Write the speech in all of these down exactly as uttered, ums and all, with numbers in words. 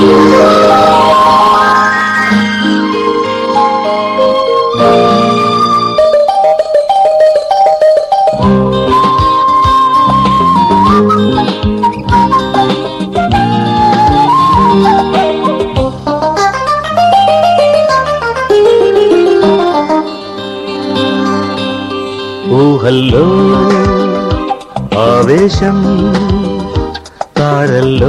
ఊహల్లో ఆవేశం తారల్లో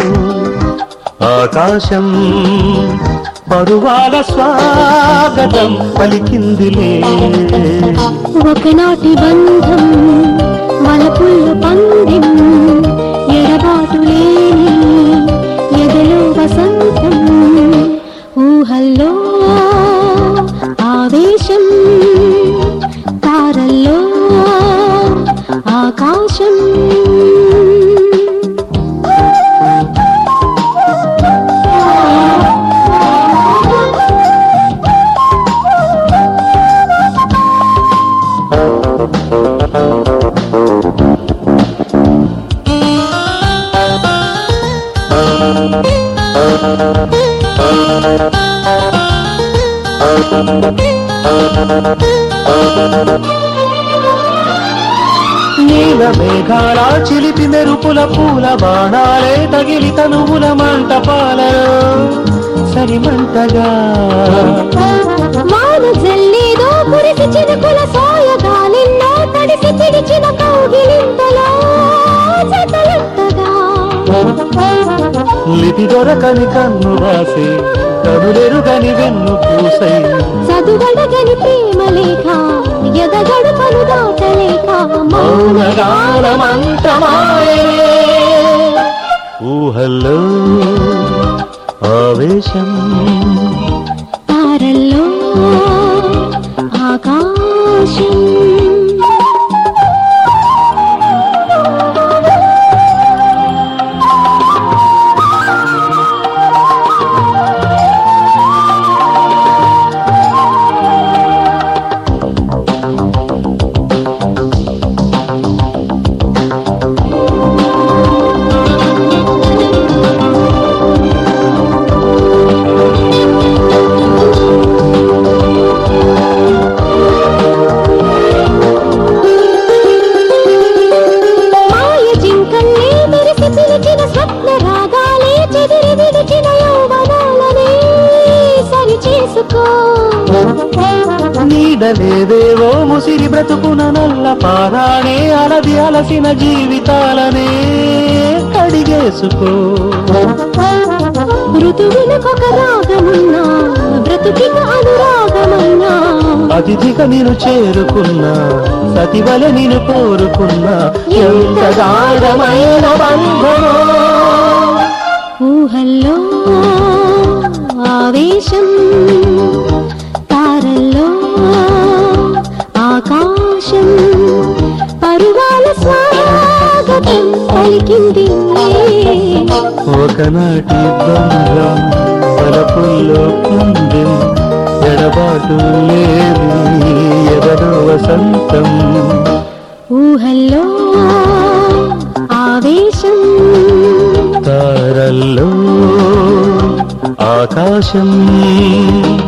ఆకాశం పరువాల స్వాగతం పలికిందిలే ఒకనాటి బంధం వలపుల్ల పందెం ఎడబాటు లేని ఎదలో వసంతం ఊహల్లో ఆవేశం తారల్లో ఆకాశం నీల మేఘాల చిలిపి మెరుపుల పూల బాణాలే తగిలి తనువుల మంటపాలలో సరిమంటగా వాన జల్లేదో కురిసి చినుకుల సాయగాలిల్లో తడిసి చిడిచిన కౌగిలింతలో జతలంటగా లిపి దొరకని కన్ను రాసే కనులెరుగని వెన్ను పూసై చదువడగని ప్రేమ లేఖ ఎదగడుపను దాటలేక మౌనగానమంతమాయే ఊహల్లో ఆవేశం తారల్లో ఆకాశం నీడలేదేవో ముసిరి బ్రతుకున నల్ల పారాణే అలది అలసిన జీవితాలనే కడిగేసుకో ఋతువులకొక రాగమున్నా బ్రతుకిక అనురాగమన్నా అతిథిగా నేను చేరుకున్నా సతివల నేను కోరుకున్నా ఎంత గాఢమైన బంధమో ఊహల్లో ఆవేశం తారల్లో ఆకాశం పరువాల స్వాగతం పలికింది ఒకనాటి బంధం వలపుల్లో పందెం ఎడబాటు లేని ఎదలో వసంతం ఊహల్లో ఆవేశం తారల్లో ఆకాశం